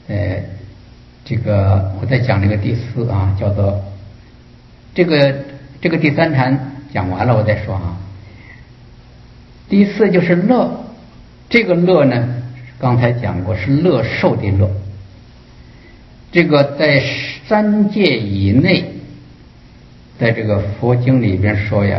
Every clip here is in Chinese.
这个我再讲这个第四啊，叫做这个第三禅讲完了，我再说啊。第四就是乐，这个乐呢，刚才讲过是乐受的乐。这个在三界以内，在这个佛经里边说呀，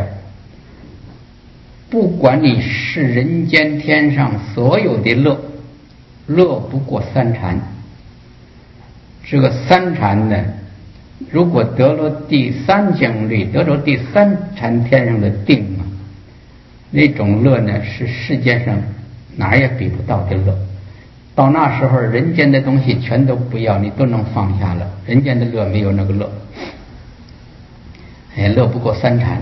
不管你是人间天上所有的乐，乐不过三禅。这个三禅呢，如果得了第三境律，得了第三禅天上的定啊，那种乐呢是世界上哪儿也比不到的乐。到那时候人间的东西全都不要，你都能放下了，人间的乐没有那个乐。乐不过三禅。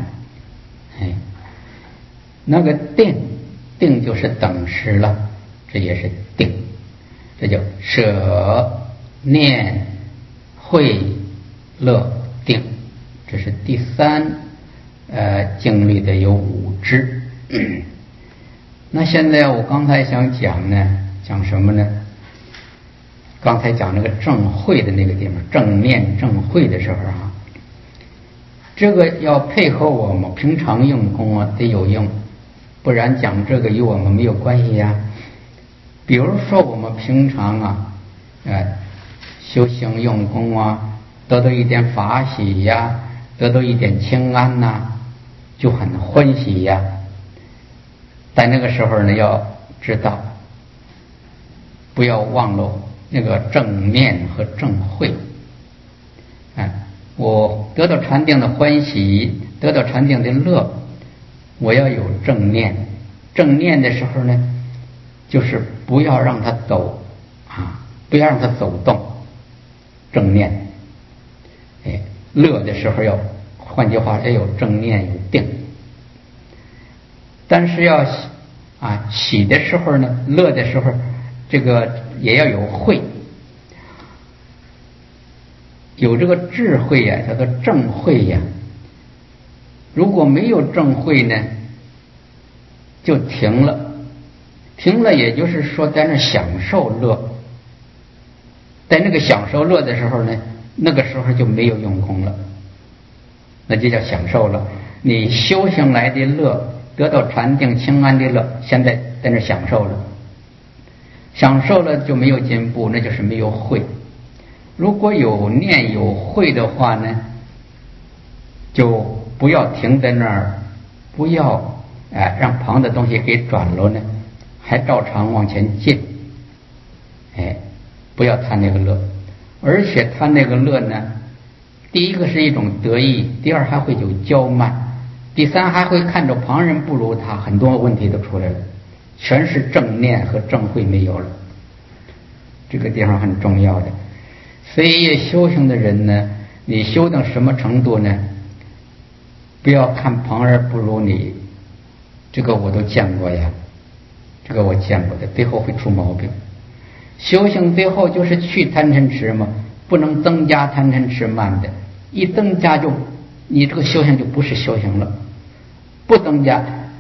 那个定就是等持了，这也是定，这叫舍念慧乐定，这是第三境律的有5支。那现在我刚才想讲呢，讲什么呢？刚才讲那个正慧的那个地方，正念正慧的时候啊，这个要配合我们平常用功啊，得有用，不然讲这个与我们没有关系呀。比如说我们平常啊，修行用功啊，得到一点法喜呀，得到一点清安呐，就很欢喜呀。在那个时候呢，要知道，不要忘了那个正念和正慧。我得到禅定的欢喜，得到禅定的乐，我要有正念。正念的时候呢，就是不要让它走不要让它走动。正念，乐的时候换句话要有正念有定。但是要喜的时候呢，乐的时候，这个也要有慧，有这个智慧呀，叫做正慧呀。如果没有正慧呢，就停了，也就是说在那享受乐，在那个享受乐的时候呢，那个时候就没有用功了，那就叫享受了。你修行来的乐，得到禅定清安的乐，现在在那享受了，享受了就没有进步，那就是没有慧。如果有念有慧的话呢，就不要停在那儿，不要让旁的东西给转了呢，还照常往前进。不要贪那个乐，而且贪那个乐呢，第一个是一种得意，第二还会有骄慢，第三还会看着旁人不如他，很多问题都出来了，全是正念和正慧没有了。这个地方很重要的。所以修行的人呢，你修到什么程度呢？不要看旁人不如你，这个我都见过呀，这个我见过的，最后会出毛病。修行最后就是去贪嗔痴嘛，不能增加贪嗔痴慢的，一增加就你这个修行就不是修行了。不增加，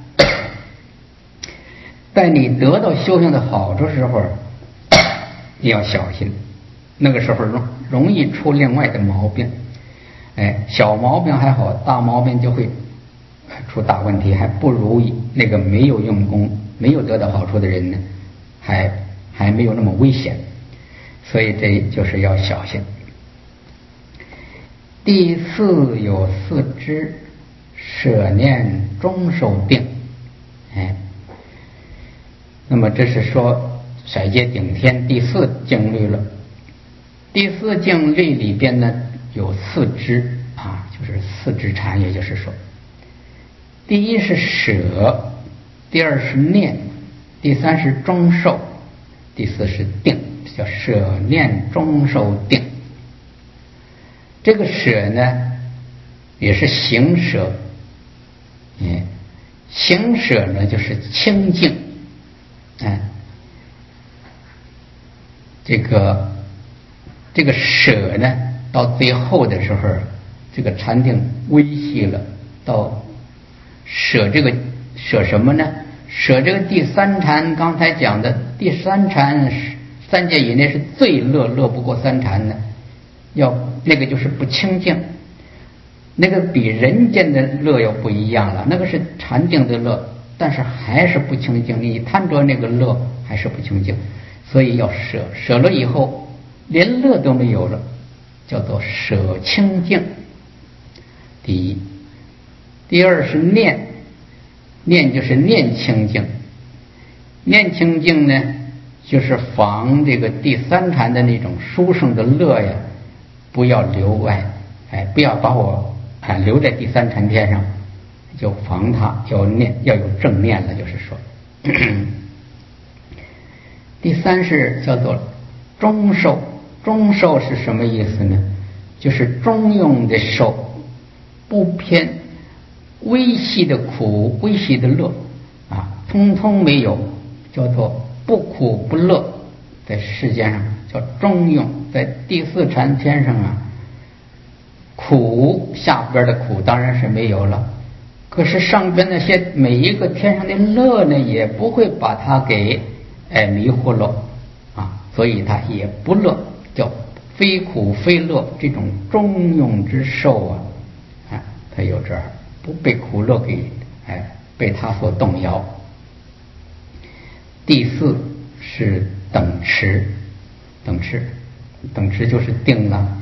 在你得到修行的好处时候，你要小心，那个时候容易出另外的毛病。小毛病还好，大毛病就会出大问题，还不如那个没有用功没有得到好处的人呢，还没有那么危险。所以这就是要小心。第四有4支，舍念中受定。那么这是说色界顶天第4境律了。第4境律里边呢有4支就是4支禅，也就是说，第一是舍，第二是念，第三是中受，第4是定，叫舍念中受定。这个舍呢也是行舍，行舍呢就是清净。这个舍呢到最后的时候，这个禅定微细了，到舍舍什么呢？舍这个第3禅，刚才讲的第3禅三界以内是最乐，乐不过三禅的，要那个就是不清净，那个比人间的乐又不一样了，那个是禅定的乐，但是还是不清净，你贪着那个乐还是不清净，所以要舍，舍了以后连乐都没有了，叫做舍清净。第一。第二是念，念就是念清净，念清净呢就是防这个第三禅的那种殊胜的乐呀，不要留外，不要把我留在第三禅天上，就防它，要念，要有正念了，就是说。第三是叫做中受，中受是什么意思呢？就是中庸的受，不偏微细的苦，微细的乐通通没有，叫做不苦不乐，在世间上叫中庸。在第四禅天上苦下边的苦当然是没有了，可是上边那些每一个天上的乐呢，也不会把它给迷惑了所以它也不乐，叫非苦非乐，这种中庸之受它有这儿不被苦乐给被它所动摇。第四是等持，等持就是定了，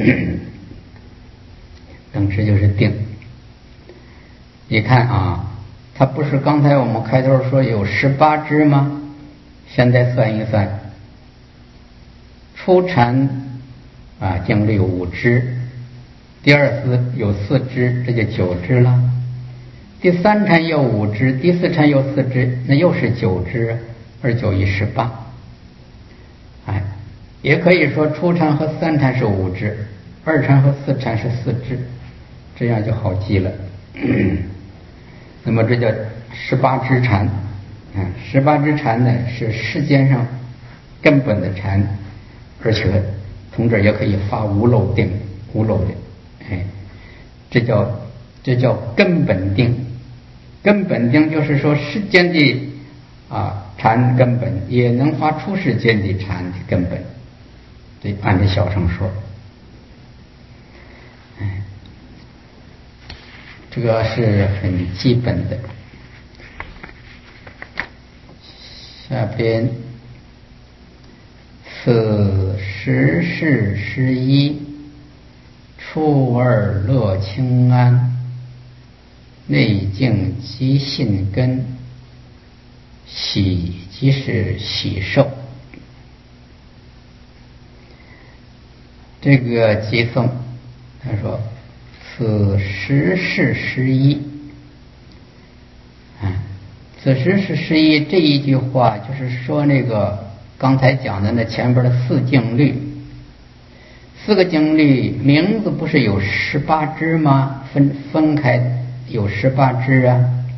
等持就是定。你看它不是刚才我们开头说有18支吗？现在算一算，初禅经历5支，第二次有4支，这就9支了。第三禅有5支，第四禅有4支，那又是9支，2、9、1、18。也可以说初禅和三禅是5支，二禅和四禅是4支，这样就好记了。那么这叫18支禅，18支禅呢是世间上根本的禅，而且从这也可以发无漏定，无漏的，这叫根本定。根本定就是说世间的禅根本也能发出世间的禅的根本，对，按着小乘说，这个是很基本的。下边此时是11，初二乐清安，内境即信根，喜即是喜受。这个偈颂他说此时是11，此时是11这一句话就是说那个刚才讲的那前边的4境律，4个境律名字不是有18支吗？分开有18支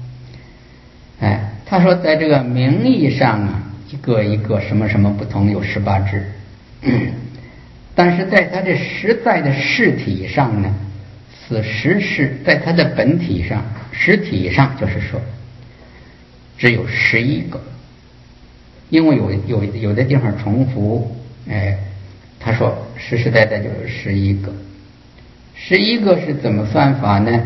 他说在这个名义上一个一个什么什么不同，有18支，但是在它的实在的实体上呢，此时是在它的本体上，实体上就是说只有11个，因为有的地方重复，他说实实在在就是11个。11个是怎么算法呢？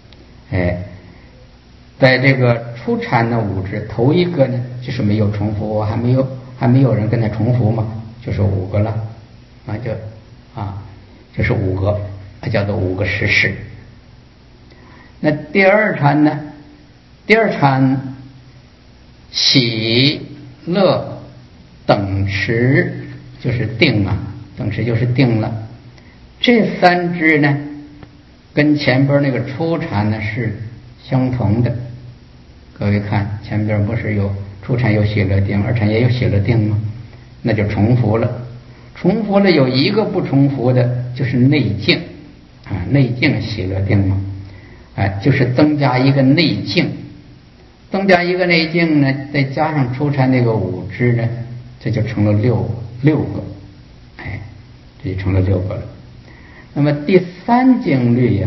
在这个初禅的5支头一个呢，就是没有重复，还没有人跟他重复嘛，就是5个了，就是5个，叫做5个实事。那第二禅呢？第二禅喜乐等持就是定等持就是定了。这3支呢，跟前边那个初禅呢是相同的。各位看前边不是有初禅有喜乐定，二禅也有喜乐定吗？那就重复了。重复了有一个不重复的，就是内境内境喜乐定嘛，就是增加一个内境，增加一个内境呢，再加上初禅那个5支呢，这就成了六个，这就成了6个了。那么第三境律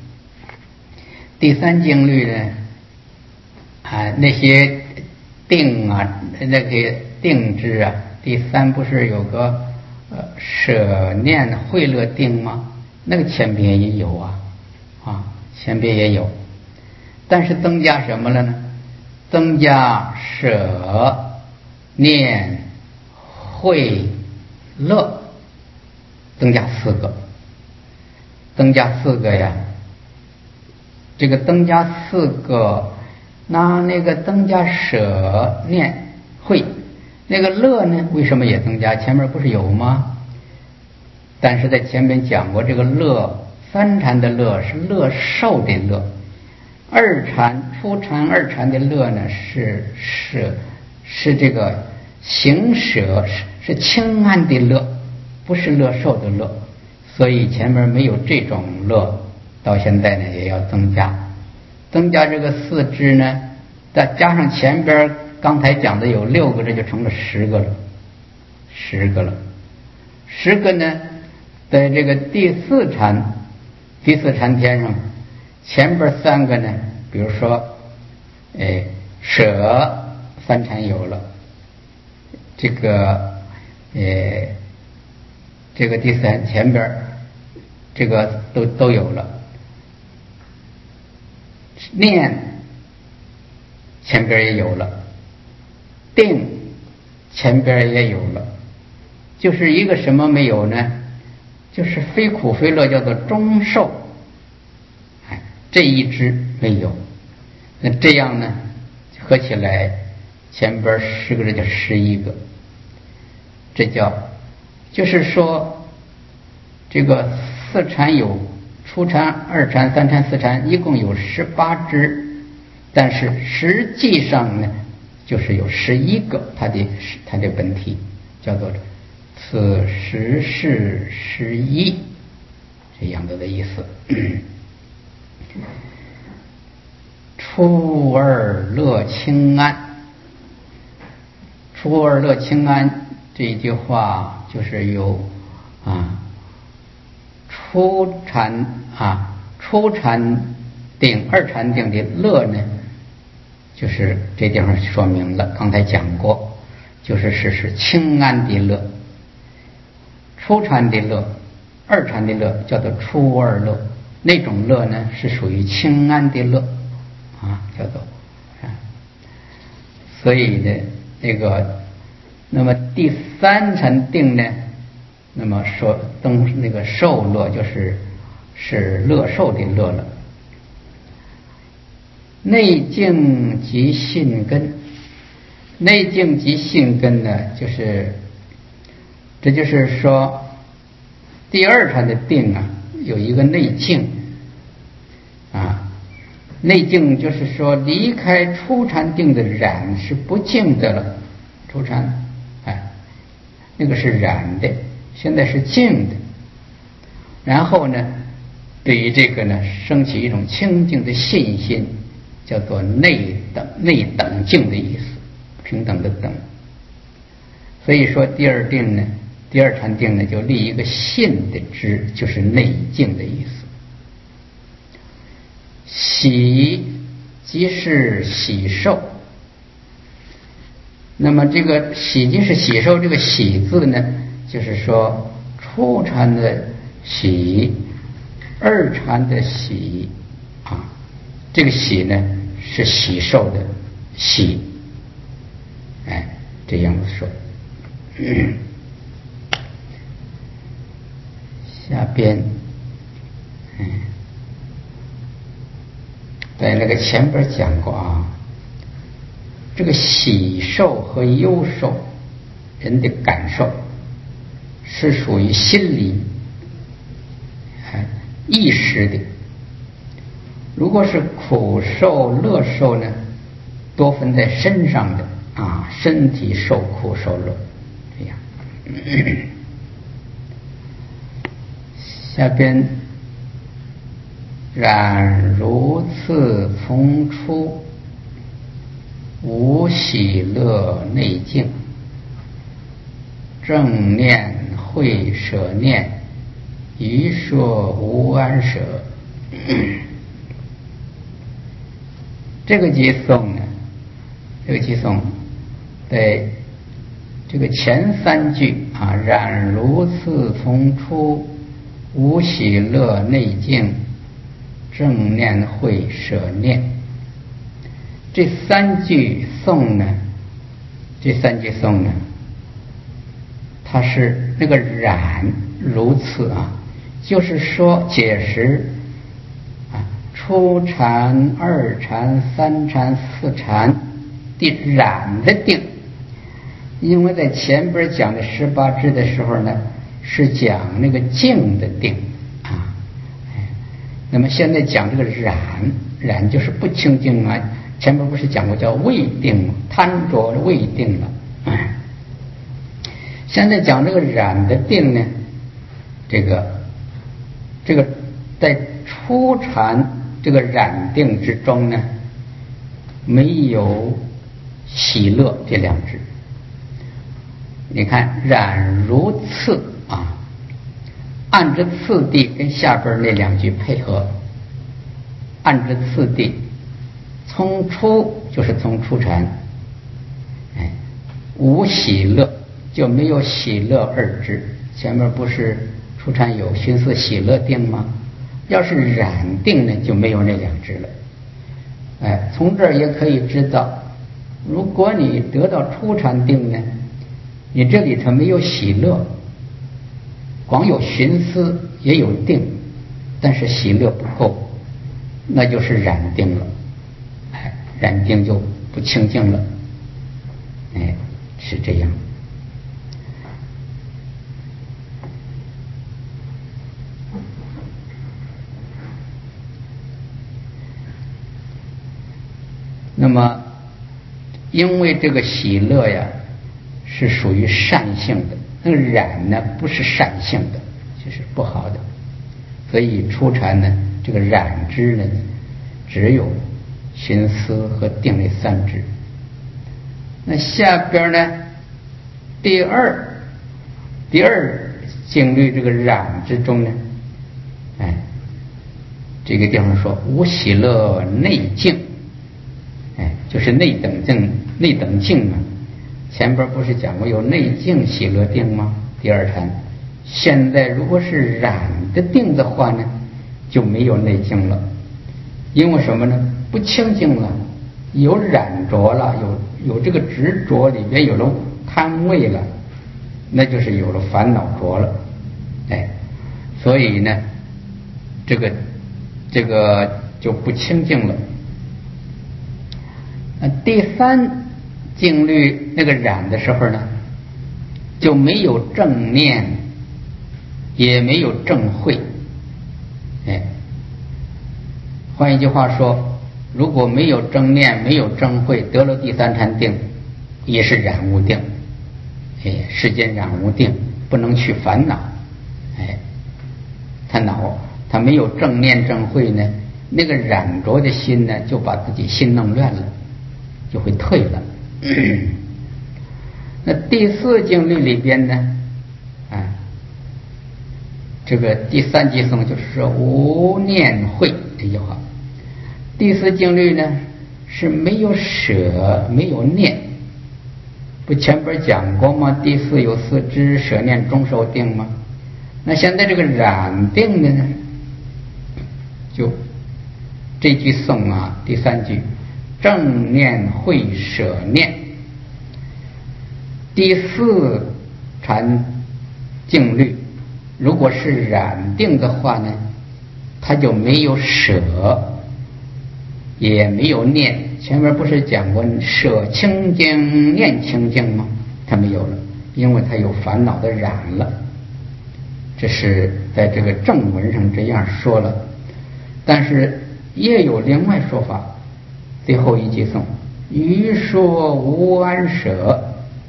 呢，那些定那个定支第三不是有个舍念慧乐定吗？那个前边也有前边也有，但是增加什么了呢？增加舍念慧乐，增加4个，增加4个呀。这个增加4个，那个增加舍念慧，那个乐呢，为什么也增加？前面不是有吗？但是在前面讲过，这个乐3禅的乐是乐受的乐，初禅2禅的乐呢是这个行舍，是清安的乐，不是乐受的乐，所以前面没有这种乐，到现在呢也要增加这个4支呢，再加上前边刚才讲的有6个，这就成了10个了，10个呢，在这个第4禅天上，前边3个呢，比如说舍3禅有了，这个第3前边这个都有了，念前边也有了，定前边也有了，就是一个什么没有呢？就是非苦非乐，叫做中受，这一支没有。那这样呢，合起来前边10个，这叫11个。这就是说，这个4禅有初禅、2禅、3禅、4禅，一共有18支，但是实际上呢，就是有11个，它的本体叫做此时是11，这样的意思。初二乐清安，初二乐清安这一句话就是有初禅定、2禅定的乐呢，就是这地方说明了，刚才讲过，是清安的乐。初禅的乐、2禅的乐叫做初二乐，那种乐呢是属于清安的乐叫做所以呢那么第3禅定呢，那么说那个受乐是乐受的乐了。内境及信根，内境及信根呢，这就是说第2禅的定有一个内境内境就是说离开初禅定的染是不净的了，初禅那个是染的，现在是净的。然后呢，对于这个呢，升起一种清净的信心，叫做内等净的意思，平等的等。所以说第2禅定呢，就立一个信的支，就是内净的意思。喜即是喜受，那么这个喜即是喜受，这个喜字呢，就是说初禅的喜、2禅的喜这个喜呢是喜受的喜，这样子说。下边在那个前边讲过这个喜受和忧受人的感受是属于心理意识的，如果是苦受乐受呢，多分在身上的身体受苦受乐这样。下边然如次从出，无喜乐内境，正念慧舍念，余说无安舍。这个偈颂在这个前三句啊，然如次从出，无喜乐内境，正念慧舍念。这三句颂呢，它是那个然如此啊，就是说解释啊，初禅、二禅、三禅、四禅的然的定。因为在前边讲的18支的时候呢，是讲那个静的定啊，那么现在讲这个然就是不清净啊。前面不是讲过叫未定吗？贪着未定了。现在讲这个染的定呢，这个在初禅这个染定之中呢，没有喜乐这两支。你看染如次啊，按着次第跟下边那两句配合，按着次第，从初就是从初禅，无喜乐就没有喜乐二支。前面不是初禅有寻思喜乐定吗？要是染定呢，就没有那两支了。从这儿也可以知道，如果你得到初禅定呢，你这里头没有喜乐，光有寻思也有定，但是喜乐不够，那就是染定了。染定就不清净了。是这样。那么因为这个喜乐呀是属于善性的，那个染呢不是善性的，就是不好的，所以初禅呢这个染支呢只有寻思和定这三支。那下边呢第二经律这个染之中呢，这个地方说无喜乐内境，就是内等境嘛。前边不是讲过有内境喜乐定吗？第二禅。现在如果是染的定的话呢，就没有内境了。因为什么呢？不清净了，有染着了，有这个执着，里边有了贪味了，那就是有了烦恼着了。所以呢这个就不清净了。第三境律那个染的时候呢，就没有正念，也没有正慧。换一句话说，如果没有正念，没有正慧，得了第三禅定，也是染无定。世间染无定，不能去烦恼。他没有正念正慧呢，那个染着的心呢，就把自己心弄乱了，就会退了。那第四境律里边呢，这个第三级颂就是说无念慧这句话。第四境律呢是没有舍，没有念。不前边讲过吗？第四有四支，舍念中受定吗？那现在这个染定的呢，就这句颂啊，第三句正念慧舍念。第四禅境律如果是染定的话呢，它就没有舍，也没有念。前面不是讲过舍清净念清净吗？它没有了，因为它有烦恼的染了。这是在这个正文上这样说了。但是也有另外说法，最后一句颂余说无安舍。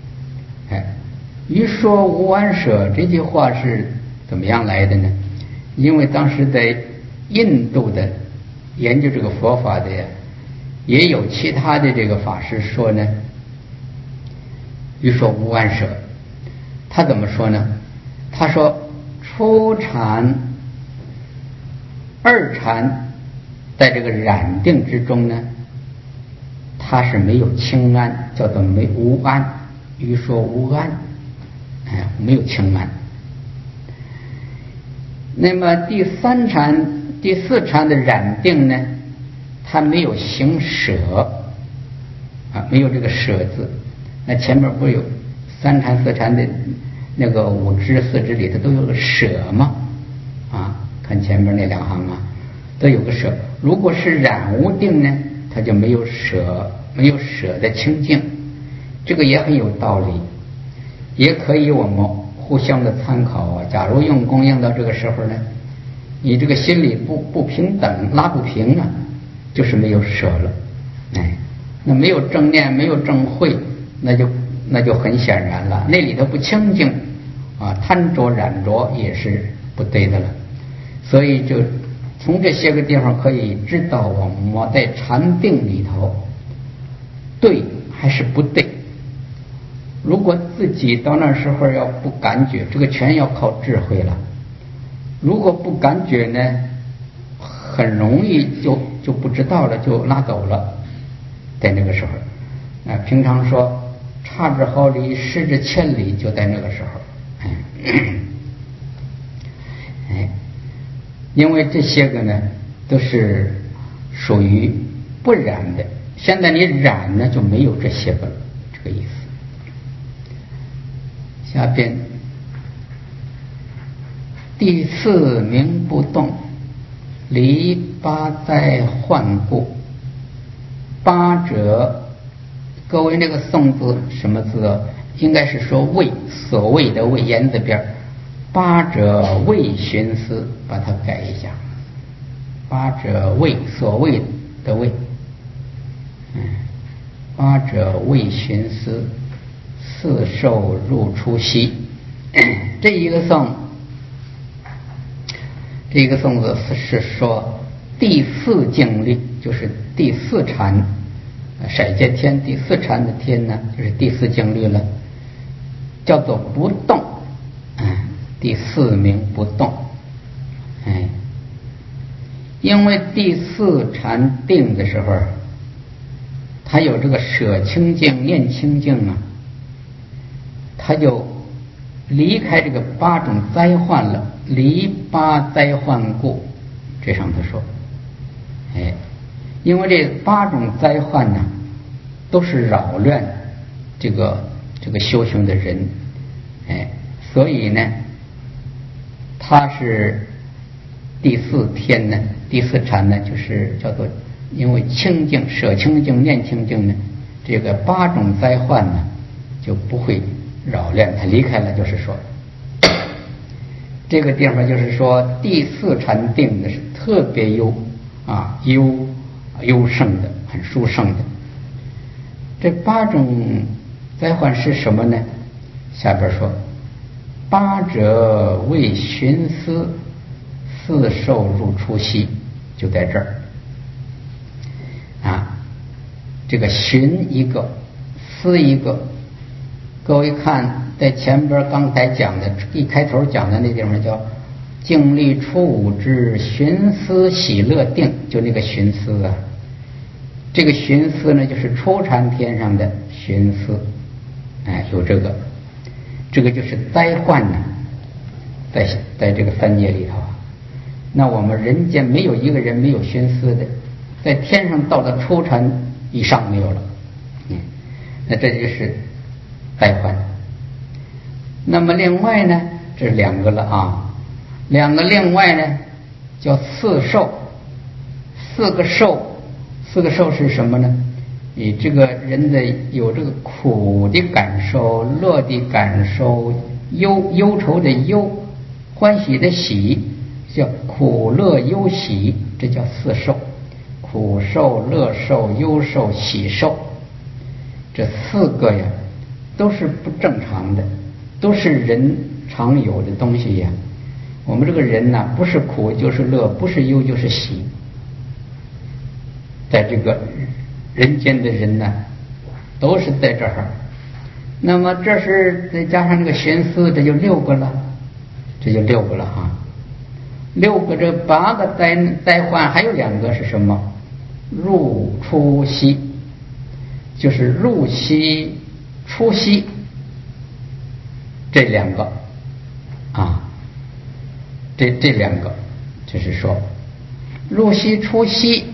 余说无安舍这句话是怎么样来的呢？因为当时在印度的研究这个佛法的也有其他的这个法师说呢，余说无安舍。他怎么说呢？他说初禅二禅在这个染定之中呢，它是没有清安，叫做无安。 欲说无安，没有轻慢。那么第四禅的染定呢，它没有行舍没有这个舍字。那前面不是有三禅四禅的那个五支四支里头都有个舍吗？看前面那两行都有个舍。如果是染无定呢，它就没有舍的清净。这个也很有道理，也可以我们互相的参考假如用功用到这个时候呢，你这个心里不平等，拉不平就是没有舍了。那没有正念，没有正慧，那就很显然了，那里头不清净贪着染着也是不对的了。所以就从这些个地方可以知道我们在禅定里头对还是不对。如果自己到那时候要不感觉，这个全要靠智慧了。如果不感觉呢，很容易就不知道了，就拉走了。在那个时候平常说差之毫厘，失之千里，就在那个时候。因为这些个呢都是属于不染的，现在你染呢就没有这些个了，这个意思。下边第四名不动，离八灾患故。八者，各位那个宋字什么字应该是说谓，所谓的谓，言字边。八者谓寻思，把它改一下。八者谓，所谓的谓。八者谓寻思，四受入出息。这一个颂字是说第四境力，就是第四禅，色界天第四禅的天呢，就是第四境力了，叫做不动。第四名不动。因为第四禅定的时候，他有这个舍清净念清净他就离开这个八种灾患了，离八灾患故。这上头说因为这八种灾患都是扰乱这个修行的人，所以呢它是第四天呢，第四禅呢，就是叫做因为清净舍清净念清净呢，这个八种灾患呢就不会扰乱，它离开了。就是说这个地方就是说第四禅定的是特别优胜的，很殊胜的。这八种灾患是什么呢？下边说八者为寻思，四受入出息，就在这儿这个寻一个，思一个。各位看在前边刚才讲的一开头讲的那地方叫静虑初五之寻思喜乐定，就那个寻思这个寻思呢就是初禅天上的寻思。有这个就是灾患在这个三界里头那我们人间没有一个人没有寻思的，在天上到了初禅以上没有了。那这就是灾患。那么另外呢，这是两个了两个另外呢叫四受。四个受是什么呢？你这个人的有这个苦的感受，乐的感受，忧愁的忧，欢喜的喜，叫苦乐忧喜，这叫四受。苦受、乐受、忧受、喜受，这四个都是不正常的，都是人常有的东西我们这个人不是苦就是乐，不是忧就是喜。在这个人间的人都是在这儿。那么这是再加上这个寻思，这就六个了。六个，这八个灾患还有两个是什么？入出息，就是入息出息这两个啊，这两个就是说入息出息。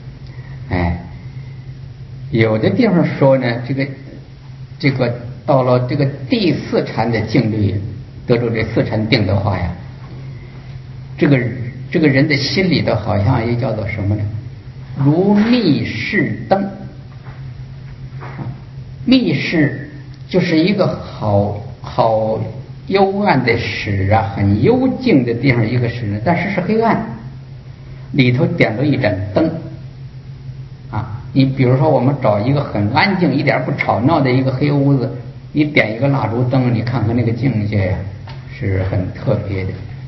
有的地方说呢，这个到了这个第四禅的境律，得出这四禅定的话呀，这个人的心里头好像也叫做什么呢？如密室灯。密室就是一个好幽暗的室啊，很幽静的地方一个室呢，但是是黑暗，里头点了一盏灯啊。你比如说我们找一个很安静一点不吵闹的一个黑屋子，你点一个蜡烛灯，你看看那个境界呀，是很特别的。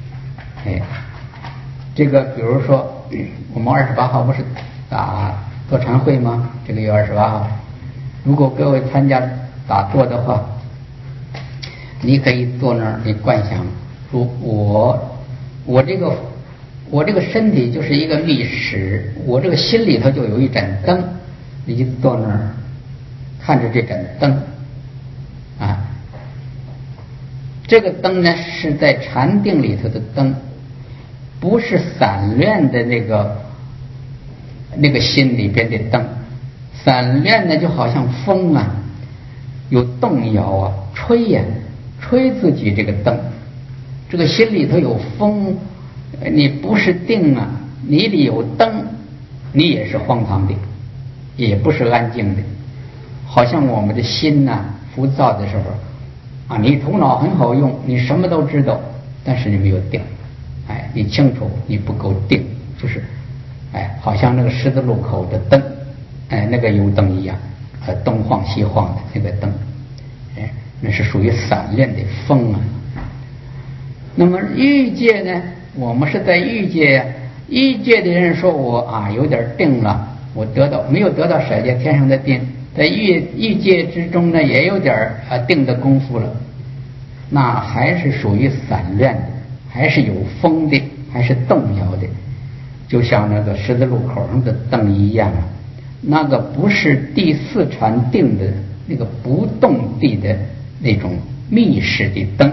这个比如说我们28号不是打坐禅会吗？这个月28号，如果各位参加打坐的话，你可以坐那儿，你观想说我这个身体就是一个密室，我这个心里头就有一盏灯，你就坐那儿看着这盏灯啊。这个灯呢是在禅定里头的灯，不是散乱的那个心里边的灯。散乱呢就好像风啊，有动摇啊，吹呀，吹自己这个灯。这个心里头有风，你不是定啊，你里有灯，你也是荒唐的，也不是安静的。好像我们的心呐，浮躁的时候啊，你头脑很好用，你什么都知道，但是你没有定。你清楚你不够定，就是好像那个十字路口的灯，那个油灯一样，东晃西晃的那个灯，那是属于散乱的风啊。那么欲界呢，我们是在欲界呀。欲界的人说我有点定了，我没有得到色界天上的定，在欲界之中呢也有点定的功夫了，那还是属于散乱的，还是有风的，还是动摇的，就像那个十字路口上的灯一样，那个不是第四禅定的那个不动地的那种密室的灯。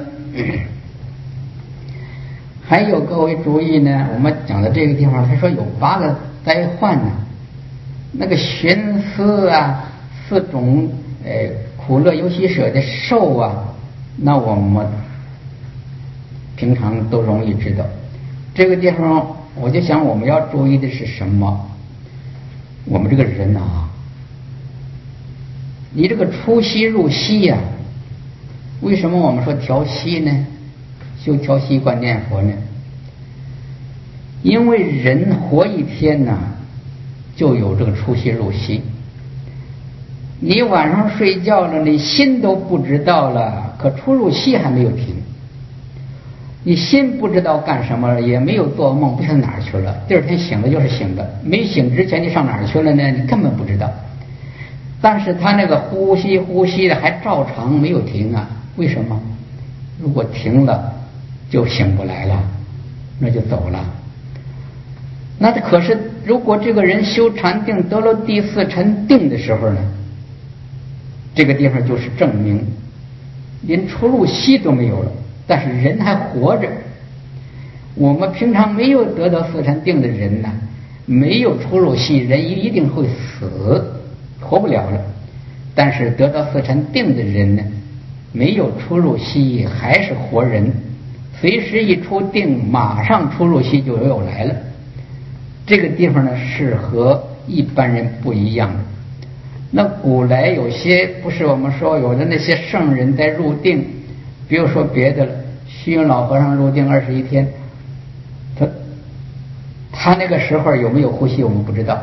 还有各位注意呢，我们讲的这个地方他说有8个灾患呢，那个寻思啊，4种苦乐游戏舍的受啊，那我们平常都容易知道。这个地方我就想我们要注意的是什么？我们这个人啊，你这个出息入息呀，为什么我们说调息呢？修调息观念佛呢？因为人活一天呢，就有这个出息入息。你晚上睡觉了，你心都不知道了，可出入息还没有停。你心不知道干什么，也没有做梦，不知道哪儿去了。第二天醒了就是醒的，没醒之前你上哪儿去了呢？你根本不知道。但是他那个呼吸的还照常没有停啊，为什么？如果停了就醒不来了，那就走了。那可是如果这个人修禅定得了第4禅定的时候呢，这个地方就是证明连出入息都没有了，但是人还活着。我们平常没有得到4禅定的人呢，没有出入息，人一定会死，活不了了。但是得到4禅定的人呢，没有出入息，还是活人，随时一出定，马上出入息就又来了。这个地方呢是和一般人不一样的。那古来有些不是我们说有的那些圣人在入定，比如说别的了，虚云老和尚入定21天，他那个时候有没有呼吸我们不知道，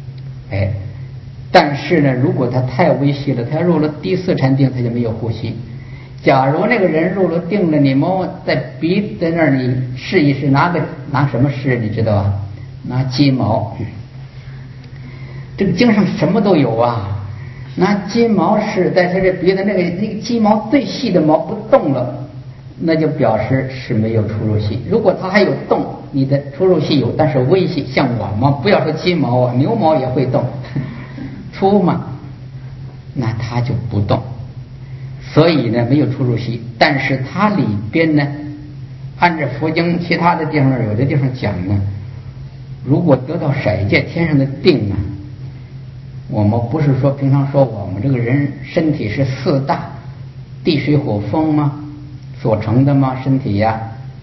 但是呢，如果他太微细了，他入了第4禅定，他就没有呼吸。假如那个人入了定了，你们在鼻子那儿你试一试，拿什么试？你知道吧？拿鸡毛。这个经上什么都有啊，拿鸡毛试，在他这鼻子那个鸡毛最细的毛不动了，那就表示是没有出入息。如果它还有动，你的出入息有，但是微细，像我嘛，不要说鸡毛啊，牛毛也会动，粗嘛，那它就不动。 所以呢没有出入息。但是它里边呢，按照佛经其他的地方有的地方讲呢，如果得到色界天上的定啊，我们不是说平常说我们这个人身体是四大地水火风吗所成的吗？身体呀，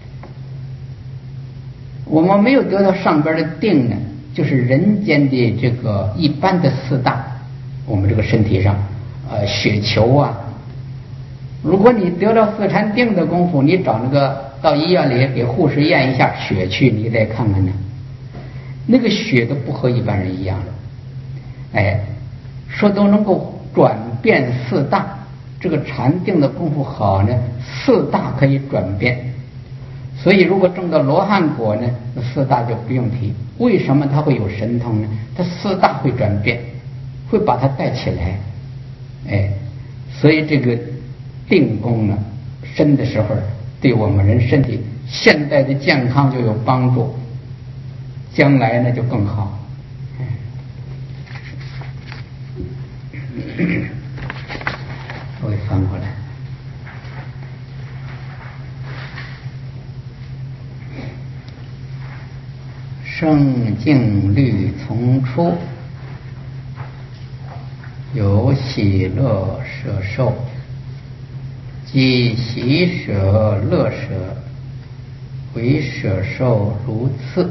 我们没有得到上边的定呢，就是人间的这个一般的四大，我们这个身体上血球啊，如果你得到四禅定的功夫，你找那个到医院里给护士验一下血去，你再看看呢，那个血都不和一般人一样了。哎，说都能够转变四大，这个禅定的功夫好呢，四大可以转变。所以如果证到罗汉果呢，四大就不用提。为什么它会有神通呢？它四大会转变，会把它带起来。哎，所以这个定功呢深的时候，对我们人身体现在的健康就有帮助，将来呢就更好。我给翻过来。生净律从出，有喜乐舍受，即喜舍乐舍，为舍受如次。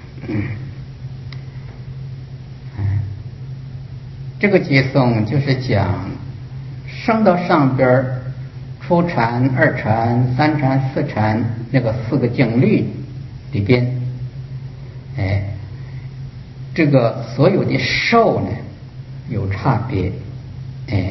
这个偈颂就是讲升到上边初禅、二禅、三禅、四禅那个四个境律里边，哎，这个所有的受呢有差别。哎，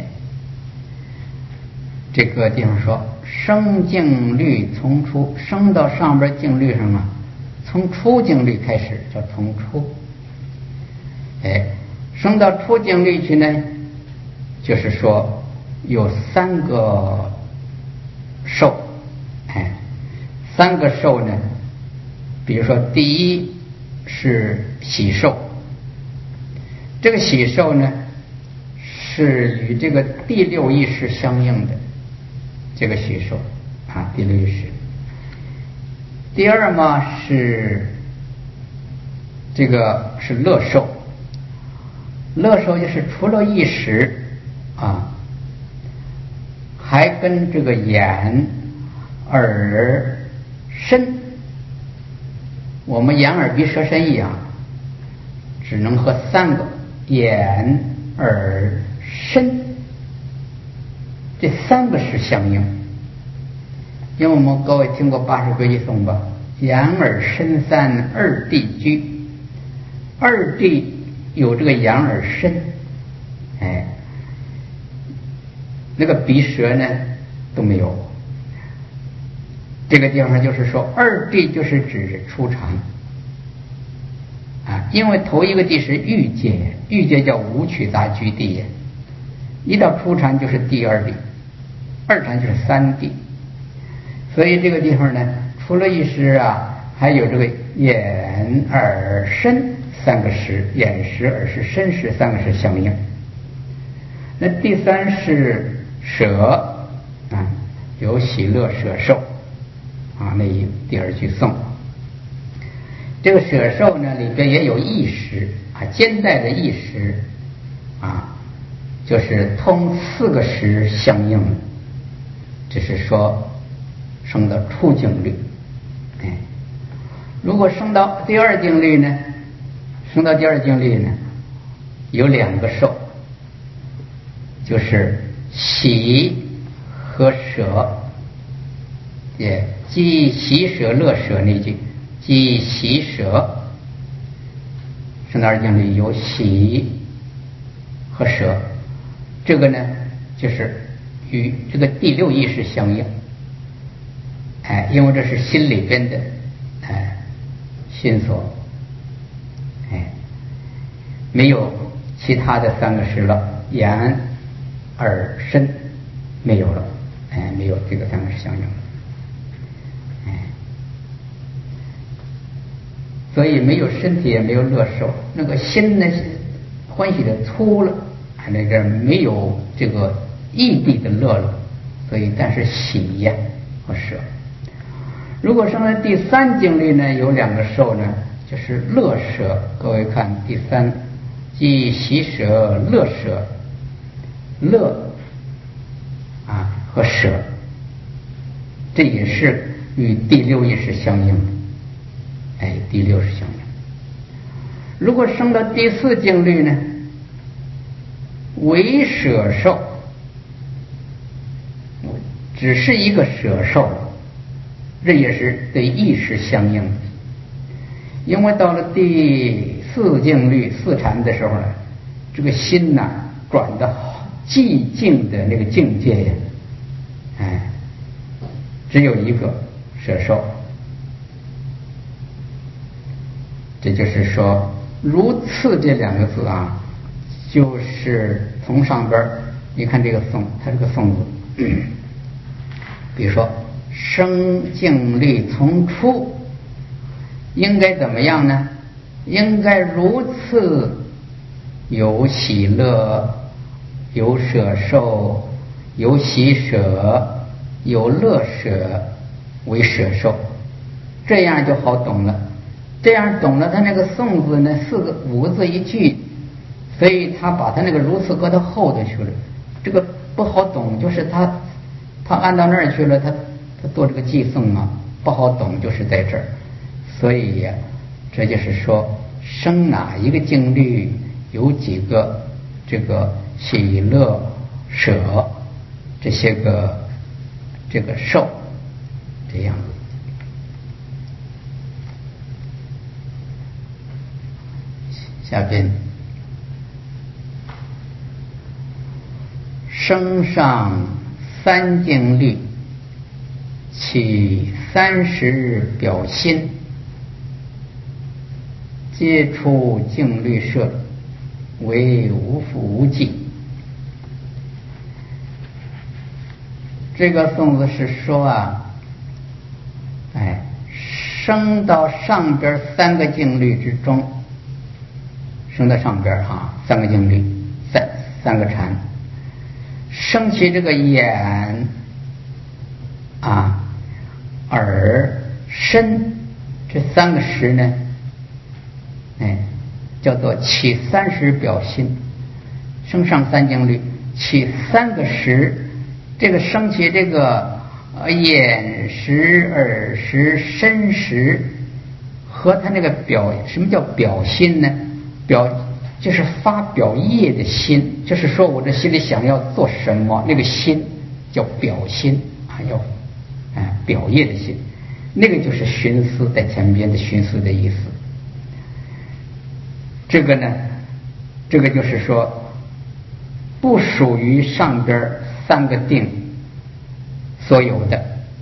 这个地方说升境律从出，升到上边境律上啊，从出境律开始叫从出。哎，升到出境律去呢，就是说有三个受。哎，三个受呢，比如说第一是喜受，这个喜受呢是与这个第六意识相应的，这个喜受啊，第六意识。第二嘛是这个是乐受，乐受就是除了意识啊，还跟这个眼、耳、身，我们眼耳鼻舌身一样，只能和三个眼、耳、身这三个是相应。因为我们各位听过八十归一颂吧，眼耳身三二谛居，二谛有这个眼耳身。哎，那个鼻舌呢都没有。这个地方就是说二谛就是指初禅啊，因为头一个谛是欲界，欲界叫五取杂居谛，一到初禅就是第二谛，二禅就是三谛。所以这个地方呢，除了意识啊，还有这个眼耳身三个识，眼识、耳识、身识三个是相应。那第三是舍啊，有喜乐舍受啊，那第二句颂。这个舍受呢里边也有意识啊，兼带的意识啊，就是通四个识相应，只是说升到初境律。哎，如果升到第二境律呢，升到第二境律呢，有两个受，就是喜和舍。也即喜舍乐舍那句，即喜舍，升到二境律有喜和舍，这个呢就是与这个第六意识相应。哎，因为这是心里边的心所，哎，没有其他的三个识了，眼、耳、身没有了，哎，没有这个三个识相应了，哎，所以没有身体也没有乐受，那个心呢欢喜的粗了，那个没有这个异地的乐了， 所以但是喜呀和舍。如果生在第三经律呢，有两个受呢，就是乐舍。各位看第三，即喜舍、乐舍，乐和舍，这也是与第六也是相应的。第六是相应。如果生到第四经律呢，为舍受，只是一个舍受，这也是对意识相应的。因为到了第四境律四禅的时候呢，这个心呐转到寂静的那个境界呀，只有一个舍受。这就是说如次这两个字啊，就是从上边你看这个颂，它这个颂字，比如说生净律从出，应该怎么样呢？应该如次有喜乐，有舍受，有喜舍，有乐舍为舍受，这样就好懂了。这样懂了，他那个颂字呢五个字一句，所以他把他那个如次搁到后头去了。这个不好懂，就是他按到那儿去了，他做这个寄送啊，不好懂，就是在这儿。所以呀，这就是说生哪一个境律有几个这个喜乐舍这些个这个受这样子。下边生上三境律，起30表心，皆出境律舍，为无复无记。这个颂子是说啊，升到上边3个境律之中，升到上边3个境律，三个禅，升起这个眼耳身这3个识呢，叫做起30表心。升上三境律起3个识，这个升起这个眼识、耳识、身识和他那个什么叫表心呢？表就是发表业的心，就是说我这心里想要做什么，那个心叫表心要表业的心，那个就是寻思，在前边的寻思的意思。这个呢，这个就是说不属于上边3个定所有的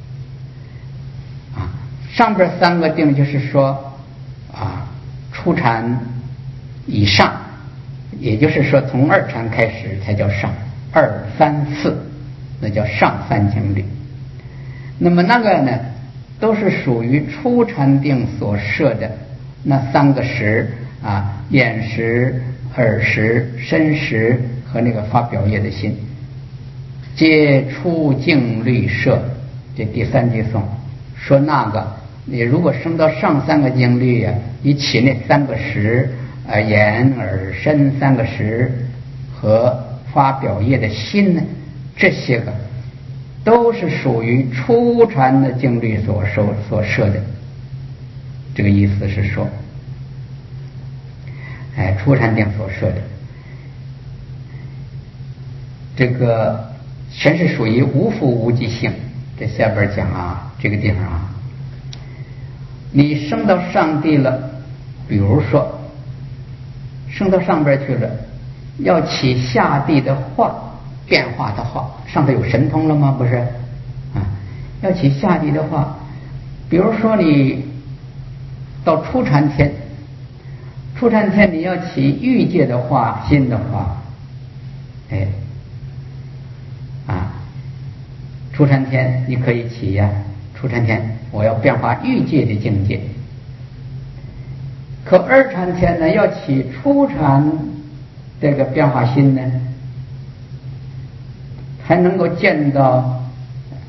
上边3个定就是说初禅以上，也就是说从2禅开始才叫上，2、3、4那叫上三境律。那么那个呢，都是属于初禅定所设的那3个识眼识、耳识、身识和那个发表业的心，皆出境律舍。这第3句颂说那个你如果升到上3个境律你起那3个识眼耳身3个识和发表业的心呢，这些个都是属于初禅的境律所设的。这个意思是说初禅定所设的这个全是属于无复无记性。这下边讲这个地方你升到上地了，比如说升到上边去了，要起下地的化，变化的化，上头有神通了吗？不是要起下地的化。比如说你到初禅天，初禅天你要起欲界的化心的话，初禅天你可以起初禅天我要变化欲界的境界。可2禅天呢，要起初禅这个变化心呢，还能够见到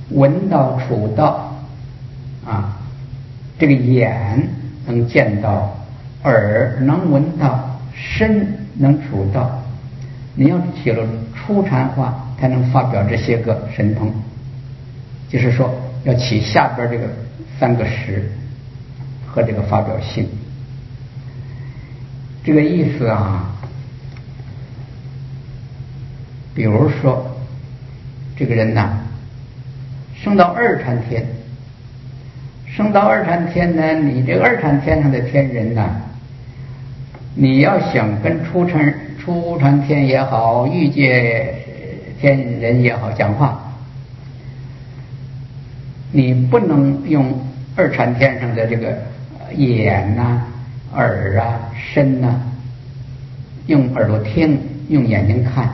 闻到触到啊，这个眼能见到，耳能闻到，身能触到。你要起了初禅话，才能发表这些个神通，就是说要起下边这个三个识和这个发表性。这个意思啊，比如说这个人呐，升到二禅天，升到二禅天呢，你这个二禅天上的天人呐，你要想跟初禅天也好，欲界天人也好讲话，你不能用二禅天上的这个眼呐、耳啊、身呐，用耳朵听，用眼睛看。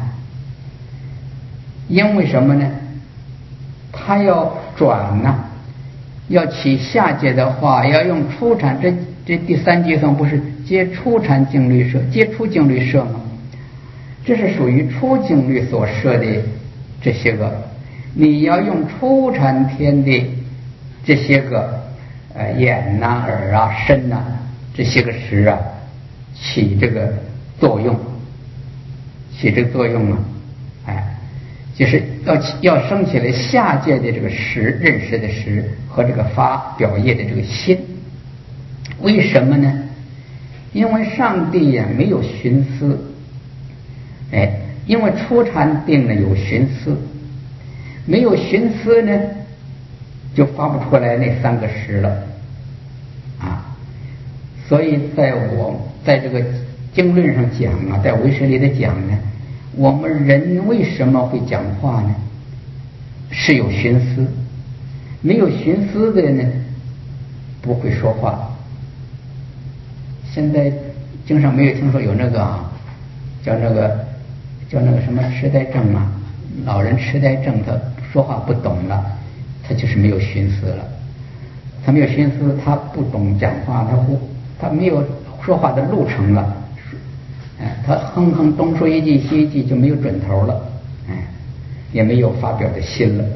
因为什么呢？他要转呐，要起下界的话，要用初禅。这第三阶层不是接初禅静虑摄，接触静虑摄吗？这是属于初静虑所摄的这些个，你要用初禅天的这些个眼呐、耳啊、身呐、这些个识啊，起这个作用，起这个作用啊，就是要升起来下界的这个识，认识的识和这个发表业的这个心。为什么呢？因为上帝呀没有寻思，因为初禅定呢有寻思，没有寻思呢，就发不出来那三个识了啊。所以在这个经论上讲啊，在唯识里的讲呢，我们人为什么会讲话呢？是有寻思，没有寻思的呢，不会说话。现在经上没有听说有那个叫那个什么痴呆症啊，老人痴呆症，他说话不懂了，他就是没有寻思了。他没有寻思，他不懂讲话，他没有说话的路程了。他哼哼东说一句西一句就没有准头了，也没有发表的心了，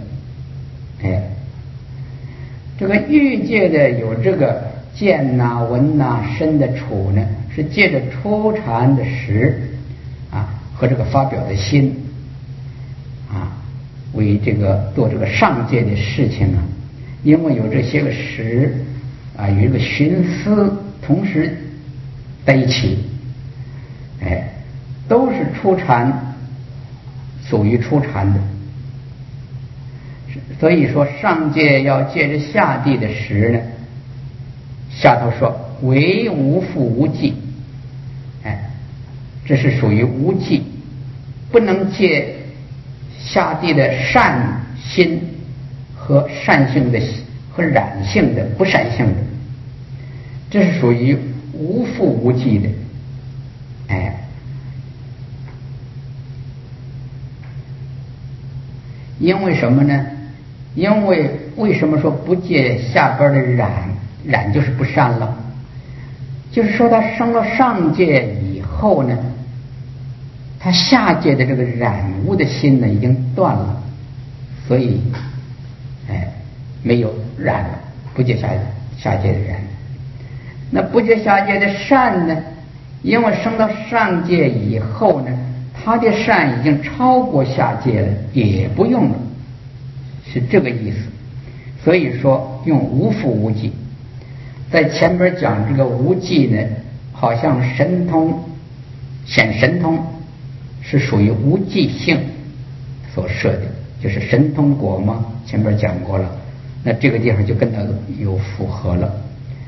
这个欲界的有这个见呐、闻呐、身的处呢，是借着初禅的识和这个发表的心为这个做这个上界的事情啊，因为有这些个识与这个寻思同时在一起，都是初禅，属于初禅的。所以说上界要借着下地的识呢，下头说唯无复无记，这是属于无记，不能借下地的善心和善性的和染性的不善性的，这是属于无复无记的，因为什么呢？因为什么说不借下边的染就是不善了？就是说他升了上界以后呢，他下界的这个染污的心呢已经断了，所以没有染了，不借下界的染。那不借下界的善呢？因为升到上界以后呢，他的善已经超过下界了，也不用了，是这个意思。所以说用无复无记。在前边讲这个无记呢，好像神通显神通是属于无记性所设的，就是神通果嘛，前边讲过了。那这个地方就跟它有符合了。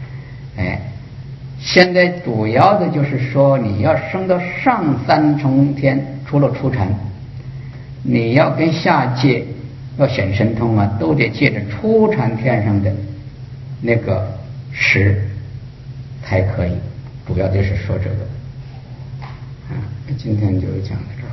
现在主要的就是说，你要升到上三重天，除了初禅，你要跟下界要显神通都得借着初禅天上的那个识才可以。主要就是说这个今天就讲到这儿。